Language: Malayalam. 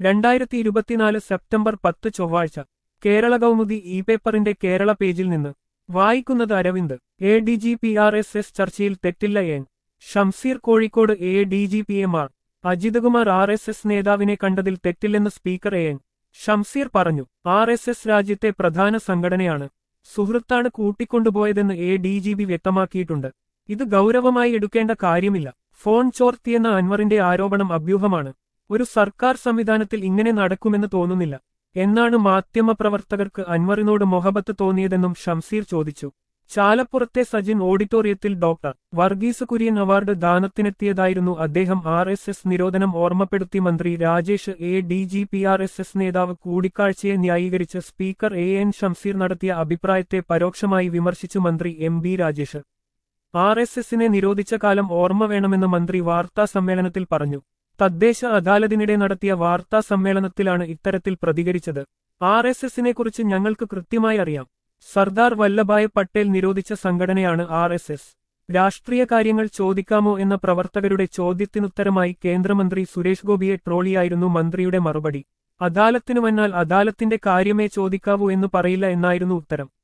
2024 സെപ്റ്റംബർ 10 ചൊവ്വാഴ്ച കേരള കൗമുദി ഇ പേപ്പറിന്റെ കേരള പേജിൽ നിന്ന് വായിക്കുന്നത് അരവിന്ദ്. ADGP-RSS ചർച്ചയിൽ തെറ്റില്ല എൻ. ഷംസീർ കോഴിക്കോട്. ADGP-മാർ അജിതകുമാർ RSS നേതാവിനെ കണ്ടതിൽ തെറ്റില്ലെന്ന് സ്പീക്കർ എൻ. ഷംസീർ പറഞ്ഞു. RSS രാജ്യത്തെ പ്രധാന സംഘടനയാണ്. സുഹൃത്താണ് കൂട്ടിക്കൊണ്ടുപോയതെന്ന് ADGP വ്യക്തമാക്കിയിട്ടുണ്ട്. ഇത് ഗൗരവമായി എടുക്കേണ്ട കാര്യമില്ല. ഫോൺ ചോർത്തിയെന്ന അൻവറിന്റെ ആരോപണം അഭ്യൂഹമാണ്. ഒരു സർക്കാർ സംവിധാനത്തിൽ ഇങ്ങനെ നടക്കുമെന്ന് തോന്നുന്നില്ല എന്നാണ് മാധ്യമപ്രവർത്തകർക്ക് അൻവറിനോട് മൊഹബത്ത് തോന്നിയതെന്നും ഷംസീർ ചോദിച്ചു. ചാലപ്പുറത്തെ സജിൻ ഓഡിറ്റോറിയത്തിൽ ഡോക്ടർ വർഗീസ് കുര്യൻ അവാർഡ് ദാനത്തിനെത്തിയതായിരുന്നു അദ്ദേഹം. RSS നിരോധനം ഓർമ്മപ്പെടുത്തി മന്ത്രി രാജേഷ്. ADGP-RSS നേതാവ് കൂടിക്കാഴ്ചയെ ന്യായീകരിച്ച് സ്പീക്കർ AN ഷംസീർ നടത്തിയ അഭിപ്രായത്തെ പരോക്ഷമായി വിമർശിച്ചു മന്ത്രി MB രാജേഷ്. RSSനെ നിരോധിച്ച കാലം ഓർമ്മ വേണമെന്ന് മന്ത്രി വാർത്താ സമ്മേളനത്തിൽ പറഞ്ഞു. തദ്ദേശ അദാലത്തിനിടെ നടത്തിയ വാർത്താ സമ്മേളനത്തിലാണ് ഇത്തരത്തിൽ പ്രതികരിച്ചത്. RSSനെക്കുറിച്ച് ഞങ്ങൾക്ക് കൃത്യമായി അറിയാം. സർദാർ വല്ലഭായ് പട്ടേൽ നിരോധിച്ച സംഘടനയാണ് RSS. രാഷ്ട്രീയ കാര്യങ്ങൾ ചോദിക്കാമോ എന്ന പ്രവർത്തകരുടെ ചോദ്യത്തിനുത്തരമായി കേന്ദ്രമന്ത്രി സുരേഷ് ഗോപിയെ ട്രോളിയായിരുന്നു മന്ത്രിയുടെ മറുപടി. അദാലത്തിനു വന്നാൽ അദാലത്തിന്റെ കാര്യമേ ചോദിക്കാവൂ എന്ന് പറയില്ല എന്നായിരുന്നു ഉത്തരം.